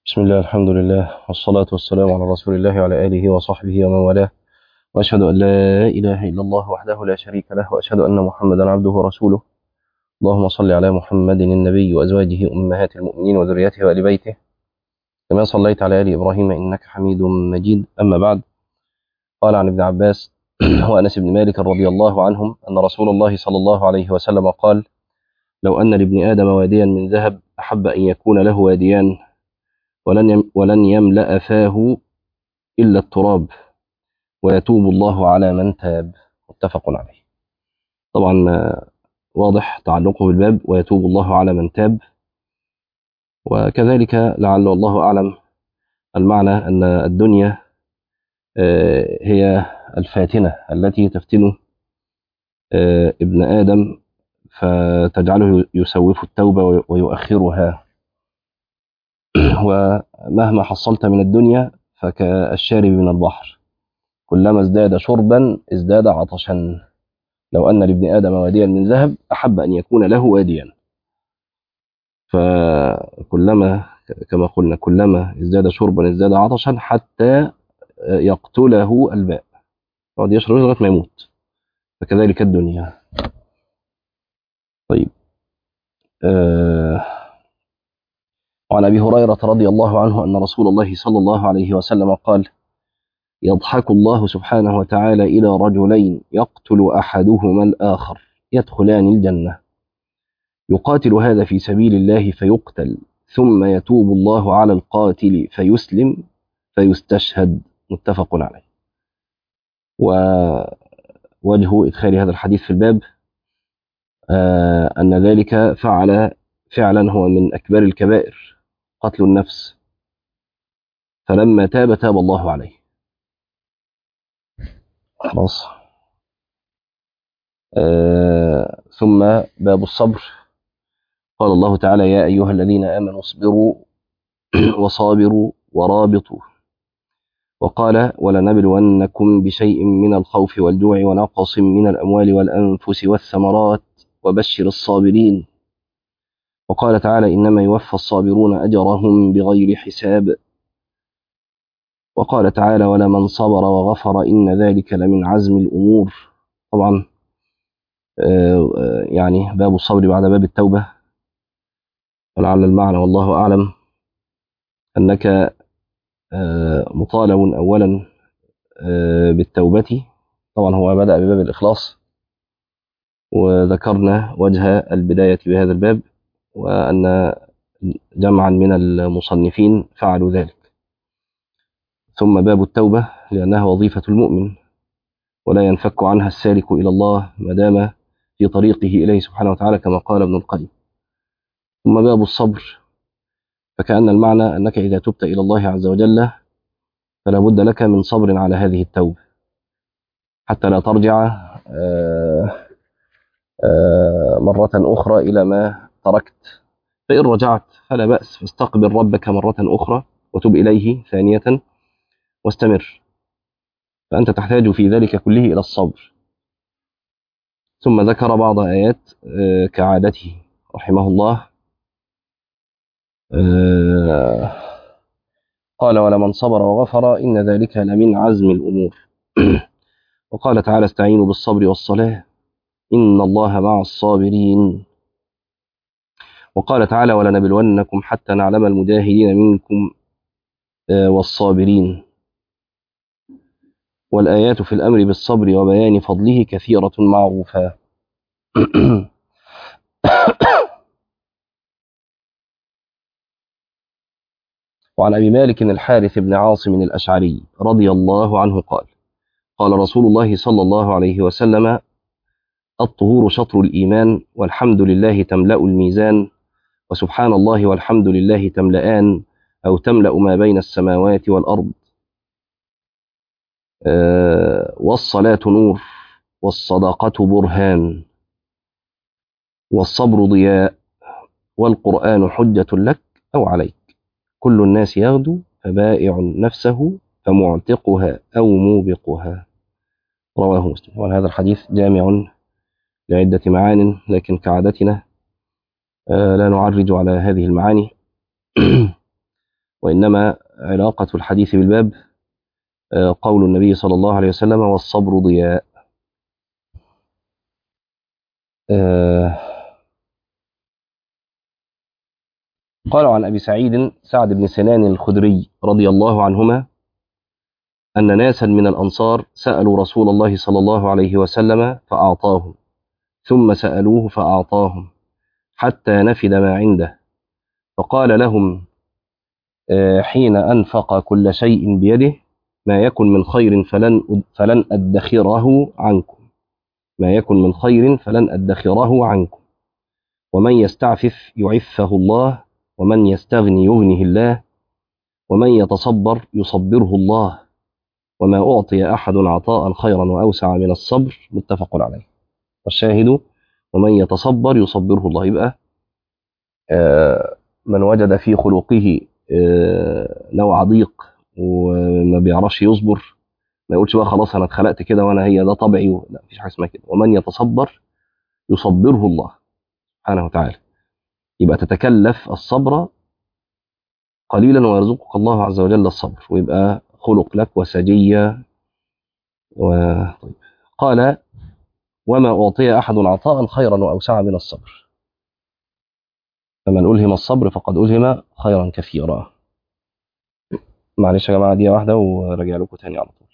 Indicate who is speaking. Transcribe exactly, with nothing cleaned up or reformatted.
Speaker 1: بسم الله، الحمد لله، والصلاة والسلام على رسول الله وعلى آله وصحبه ومن والاه، وأشهد أن لا إله إلا الله وحده لا شريك له، وأشهد أن محمدا عبده ورسوله. اللهم صل على محمد النبي وأزواجه أمهات المؤمنين وذريته وآل بيته كما صليت على آل إبراهيم إنك حميد مجيد. أما بعد، قال عن ابن عباس وأنس بن مالك رضي الله عنهم أن رسول الله صلى الله عليه وسلم قال: لو أن لابن آدم واديا من ذهب أحب أن يكون له واديان ولن يم ولن يملأ فاه إلا التراب، ويتوب الله على من تاب. متفق عليه. طبعا آه، واضح تعلقه بالباب، ويتوب الله على من تاب. وكذلك لعل الله أعلم المعنى أن الدنيا آه، هي الفاتنة التي تفتن آه، ابن آدم، فتجعله يسوف التوبة ويؤخرها. ومهما حصلت من الدنيا فكالشارب من البحر، كلما ازداد شربا ازداد عطشا. لو أن لابن آدم واديا من ذهب أحب أن يكون له واديا. فكلما كما قلنا كلما ازداد شربا ازداد عطشا حتى يقتله الماء، يقعد يشرب لغاية ما يموت. فكذلك الدنيا. طيب. آه وعن أبي هريرة رضي الله عنه أن رسول الله صلى الله عليه وسلم قال: يضحك الله سبحانه وتعالى إلى رجلين يقتل أحدهما الآخر يدخلان الجنة، يقاتل هذا في سبيل الله فيقتل، ثم يتوب الله على القاتل فيسلم فيستشهد. متفق عليه. ووجه إدخال هذا الحديث في الباب آه أن ذلك فعل فعلا هو من أكبر الكبائر، قتل النفس، فلما تاب تاب الله عليه. خلاص. آه ثم باب الصبر. قال الله تعالى: يا أيها الذين آمنوا اصبروا وصابروا ورابطوا. وقال: ولنبلونكم بشيء من الخوف والجوع ونقص من الأموال والأنفس والثمرات وبشر الصابرين. وقال تعالى: إنما يوفى الصابرون أجرهم بغير حساب. وقال تعالى: ولمن صبر وغفر إن ذلك لمن عزم الأمور. طبعا يعني باب الصبر بعد باب التوبة. ولعل المعنى والله أعلم أنك مطالب أولا بالتوبة. طبعا هو بدأ بباب الإخلاص، وذكرنا وجه البداية بهذا الباب، وأن جمعا من المصنفين فعلوا ذلك. ثم باب التوبة لأنها وظيفة المؤمن، ولا ينفك عنها السالك إلى الله ما دام في طريقه إليه سبحانه وتعالى، كما قال ابن القيم. ثم باب الصبر، فكأن المعنى أنك إذا تبت إلى الله عز وجل فلا بد لك من صبر على هذه التوبة، حتى لا ترجع آه آه مرة أخرى إلى ما تركت. فإن رجعت فلا بأس، فاستقبل ربك مرة أخرى وتب إليه ثانية واستمر. فأنت تحتاج في ذلك كله إلى الصبر. ثم ذكر بعض آيات كعادته رحمه الله. قال: ولمن صبر وغفر إن ذلك لمن عزم الأمور. وقال تعالى: استعينوا بالصبر والصلاة إن الله مع الصابرين. وقال تعالى: ولنبلونكم حتى نعلم المجاهدين منكم والصابرين. والآيات في الأمر بالصبر وبيان فضله كثيرة معروفة. وعن أبي مالك الحارث بن عاصم الأشعري رضي الله عنه قال: قال رسول الله صلى الله عليه وسلم: الطهور شطر الإيمان، والحمد لله تملأ الميزان، وسبحان الله والحمد لله تملأان أو تملأ ما بين السماوات والأرض. آه والصلاة نور، والصدقة برهان، والصبر ضياء، والقرآن حجة لك أو عليك. كل الناس يغدو فبائع نفسه فمعتقها أو موبقها. رواه مسلم. وهذا الحديث جامع لعدة معان، لكن كعادتنا آه لا نعرج على هذه المعاني وإنما علاقة الحديث بالباب قول النبي صلى الله عليه وسلم: والصبر ضياء. قال عن أبي سعيد سعد بن سنان الخدري رضي الله عنهما أن ناسا من الأنصار سألوا رسول الله صلى الله عليه وسلم فأعطاهم، ثم سألوه فأعطاهم، حتى نفد ما عنده، فقال لهم حين أنفق كل شيء بيده: ما يكن من خير فلن فلن أدخره عنكم ما يكن من خير فلن أدخره عنكم ومن يستعفف يعفه الله، ومن يستغني يغنه الله، ومن يتصبر يصبره الله، وما أعطي أحد عطاء خيرا وأوسع من الصبر. متفق عليه. والشاهد: ومن يتصبر يصبره الله. يبقى من وجد في خلقه نوع ضيق وما بيعرفش يصبر، ما يقولش بقى خلاص انا اتخلقت كده وانا هي ده طبعي و... لا، مفيش حاجه اسمها كده. ومن يتصبر يصبره الله سبحانه وتعالى. يبقى تتكلف الصبر قليلا ويرزقك الله عز وجل الصبر، ويبقى خلق لك وسجية. و... طيب. قال: وما أعطي أحد عطاء خيرا وأوسع من الصبر، فمن ألهم الصبر فقد ألهم خيرا كثيرا. معلش يا جماعة دقيقة واحدة وراجع لكم تاني على طول.